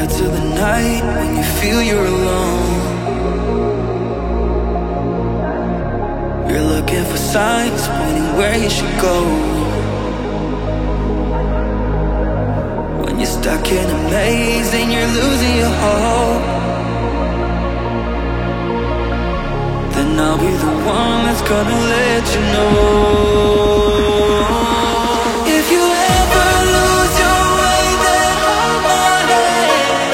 out to the night when you feel you're alone. You're looking for signs pointing where you should go. When you're stuck in a maze and you're losing your hope, then I'll be the one that's gonna let you know. If you ever lose your way, then hold my hand.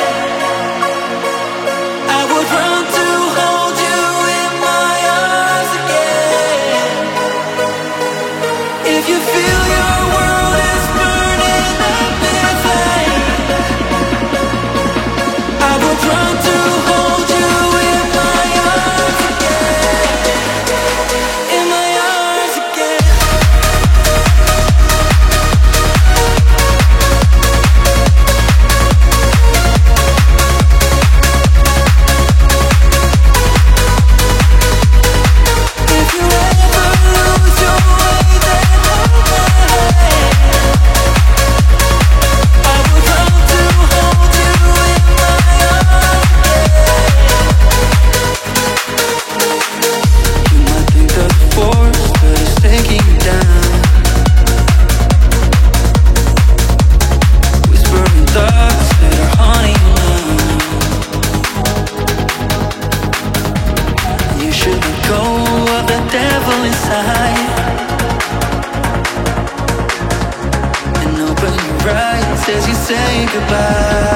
I would run to hold you in my arms again. If you feel your world is burning up in flames, I would run to hold you in my arms again. In my arms again. If you ever lose your way, then hold my hand. I would run to hold you in my arms again. You might think of the force that is taking you down, whispering thoughts that are haunting you now. You should let go of the devil inside and open your eyes as you say goodbye.